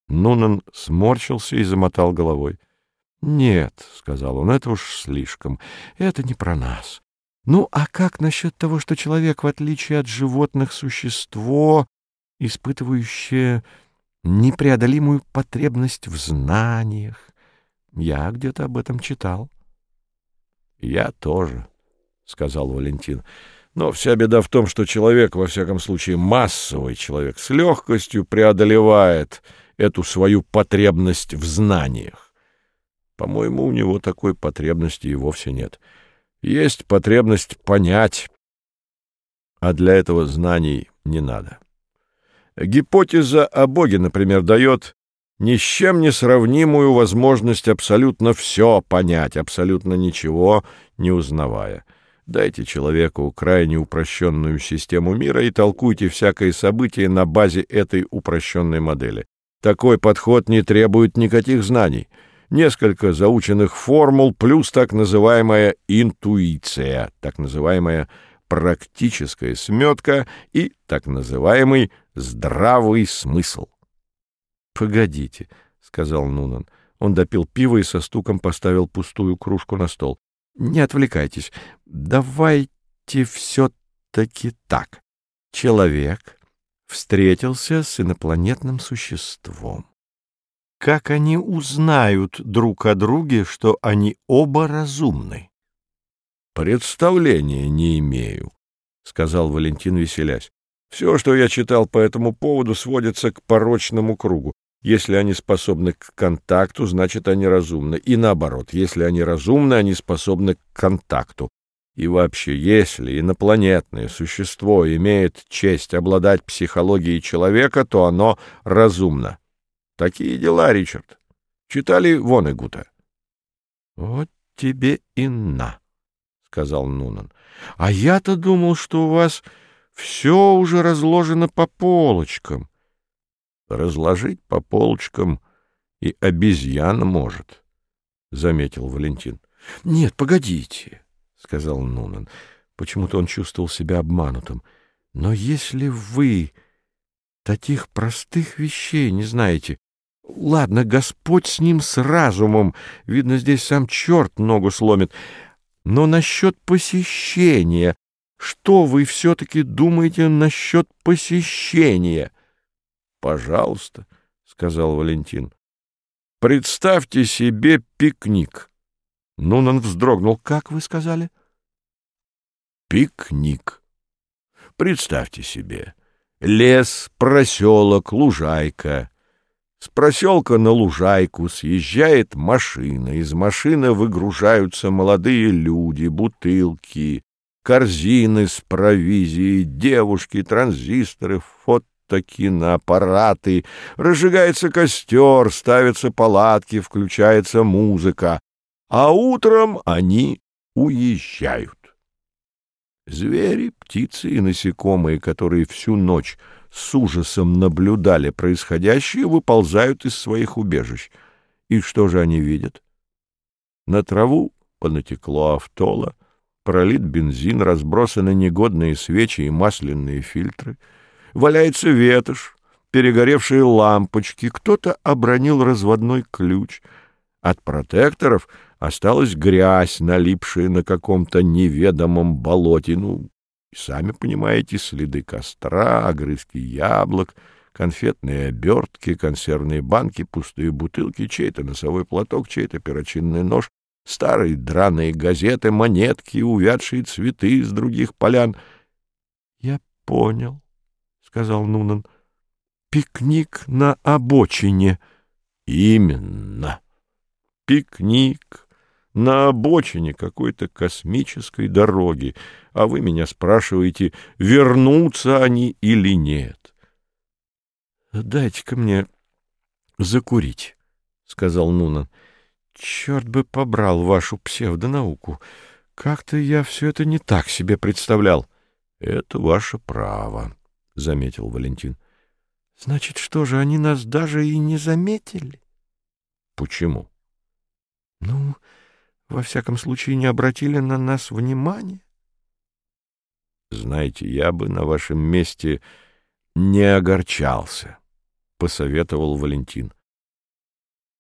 Нунан сморщился и замотал головой. — Нет, — сказал он, — это уж слишком. Это не про нас. Ну, а как насчет того, что человек, в отличие от животных, существо, испытывающее непреодолимую потребность в знаниях? Я где-то об этом читал. — Я тоже, — сказал Валентин. Но вся беда в том, что человек, во всяком случае массовый человек, с легкостью преодолевает эту свою потребность в знаниях. По-моему, у него такой потребности и вовсе нет. Есть потребность понять, а для этого знаний не надо. Гипотеза о Боге, например, дает ни с чем не сравнимую возможность абсолютно все понять, абсолютно ничего не узнавая. Дайте человеку крайне упрощенную систему мира и толкуйте всякое событие на базе этой упрощенной модели. Такой подход не требует никаких знаний. Несколько заученных формул плюс так называемая интуиция, так называемая практическая сметка и так называемый здравый смысл. — Погодите, — сказал Нунан. Он допил пиво и со стуком поставил пустую кружку на стол. — Не отвлекайтесь. Давайте все-таки так. Человек встретился с инопланетным существом. Как они узнают друг о друге, что они оба разумны? — Представления не имею, — сказал Валентин, веселясь. Все, что я читал по этому поводу, сводится к порочному кругу. Если они способны к контакту, значит, они разумны. И наоборот, если они разумны, они способны к контакту. И вообще, если инопланетное существо имеет честь обладать психологией человека, то оно разумно. Такие дела, Ричард. Читали Воннегута? — Вот тебе и на, — сказал Нунан. — А я-то думал, что у вас все уже разложено по полочкам. — Разложить по полочкам и обезьяна может, — заметил Валентин. — Нет, погодите, — сказал Нунан. Почему-то он чувствовал себя обманутым. — Но если вы таких простых вещей не знаете... Ладно, Господь с ним, с разумом. Видно, здесь сам черт ногу сломит. Но насчет посещения... Что вы все-таки думаете насчет посещения? — Пожалуйста, — сказал Валентин. — Представьте себе пикник. Нунан вздрогнул. — Как вы сказали? — Пикник. Представьте себе. Лес, проселок, лужайка. С проселка на лужайку съезжает машина. Из машины выгружаются молодые люди, бутылки, корзины с провизией, девушки, транзисторы, фотокиноаппараты. Разжигается костер, ставятся палатки, включается музыка. А утром они уезжают. Звери, птицы и насекомые, которые всю ночь с ужасом наблюдали происходящее, выползают из своих убежищ. И что же они видят? На траву понатекло автола, пролит бензин, разбросаны негодные свечи и масляные фильтры, валяется ветошь, перегоревшие лампочки, кто-то обронил разводной ключ. От протекторов осталась грязь, налипшая на каком-то неведомом болоте. Ну, сами понимаете, следы костра, огрызки яблок, конфетные обертки, консервные банки, пустые бутылки, чей-то носовой платок, чей-то перочинный нож, старые драные газеты, монетки, увядшие цветы из других полян. — Я понял, — сказал Нунан. — Пикник на обочине. — Именно. Пикник на обочине какой-то космической дороги, а вы меня спрашиваете, вернутся они или нет. — Дайте-ка мне закурить, — сказал Нунан. — Черт бы побрал вашу псевдонауку. Как-то я все это не так себе представлял. — Это ваше право, — заметил Валентин. — Значит, что же, они нас даже и не заметили? — Почему? — Ну, во всяком случае, не обратили на нас внимания. — Знаете, я бы на вашем месте не огорчался, — посоветовал Валентин.